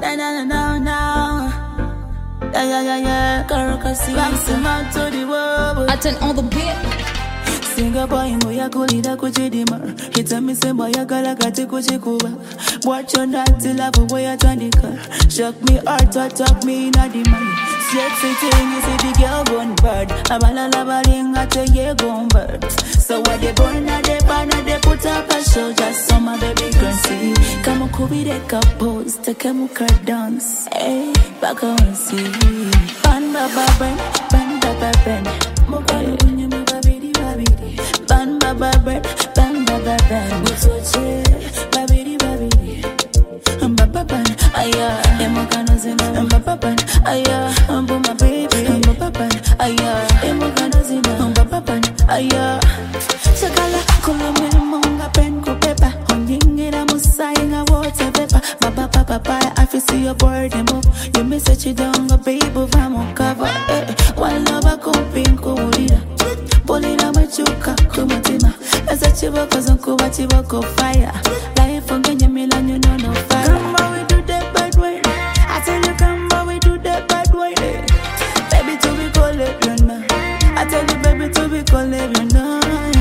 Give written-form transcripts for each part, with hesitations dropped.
Yeah. To the world. Attend all the beat. Singa boy moya kulida kuchidima. Hita me say moya gala kati kuchikuba. Watch your naughty love away at Tandika. Shock me heart or talk me in a demand. Sexy thing you see the girl born bird. Abala labaring at a year gone bird. So what they born at they ban they put up a show just so my baby can see. Come on, Kobe they pose, take a muka dance. Hey, back on see. Ban baba ben, ban baba ben. Muka lunya me babidi babidi. Ban baba ben, ban baba ben. Mutoche, babidi babidi. Baba ben, aya. Emuka no zina. Baba ben, aya. Ambu my baby. Baba ben, aya. Emuka no zina. Baba ben, aya. Shakala kula munga pen ko pepa Honyingira musayinga water pepa Baba papa I feel see your body move You miss it you don't go baby vamo cover One love kumpin kuulira Polina machuka kumatima Esa chiboko zonku wachiboko fire Life ongenye milan you know no fire Come on we do that bad way I tell you come on we do that bad way Baby to be cold if you know I tell you baby to be cold if you know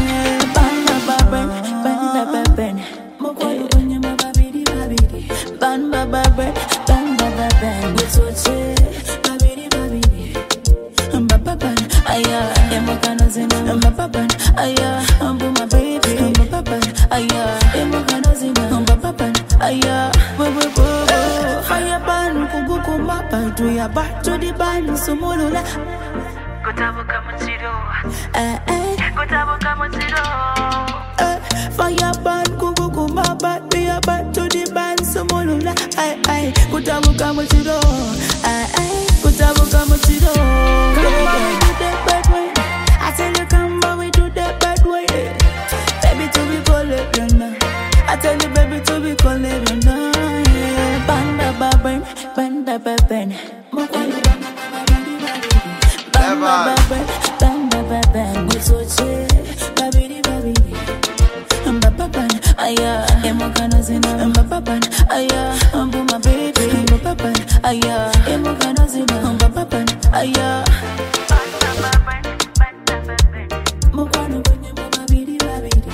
Ban baba ben, Mutoche, babidi babidi. Baba ban, aya. Emuka no zina. Baba ban, aya. Ambu my baby. Baba ban, aya. Emuka no zina. Baba ban, aya. Fire ban, kuguku mapa. Do ya back to the ban, sumulula. Kutabo kama chiro. Kutabo kama chiro. Fire ban, kuguku mapa. Do ya back to the ban, sumulula. Kutabo kama chiro. Kutabo kama chiro. Come on, we do that bad way. I tell you, come on, we do that bad way. Baby, to be cold, you know. I tell you, baby, to be cold, you know. Banda baben, banda baben. Banda baben, banda baben. Mutoche, babidi babidi. Baba ban, aya. Emuka no zina. Baba ban, aya. Ambu my baby. Baba ban, aya. Emuka no zina. Baba ban, aya. Muka no bunye mo babidi babidi.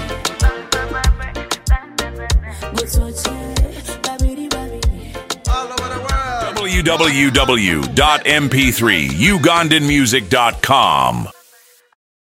Mutoche, babidi babidi. All over the world. www.mp3ugandanmusic.com